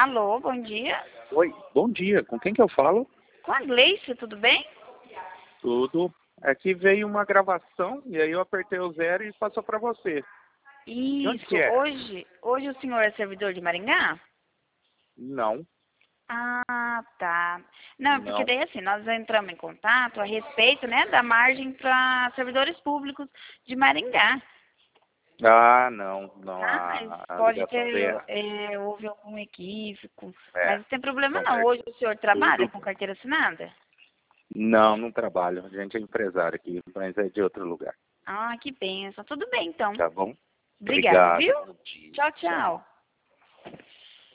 Alô, bom dia. Oi, bom dia. Com quem que eu falo? Com a Gleice, tudo bem? Tudo. Aqui veio uma gravação e aí eu apertei o 0 e passou para você. De onde Isso, que é? hoje o senhor é servidor de Maringá? Não, Ah, tá. Não, porque não. daí assim, nós entramos em contato a respeito, né, da margem para servidores públicos de Maringá, Ah, não, não. tá? Mas A pode ligação ter, veio errada. houve algum equívoco, É, mas não tem problema então não. perde Hoje o senhor trabalha tudo. com carteira assinada? Não, não trabalho. A gente é empresário aqui, mas é de outro lugar. Ah, que bênção. Tudo bem, então. Tá bom? Obrigada, Obrigado. viu? Bom dia. Tchau, Tchau. tchau.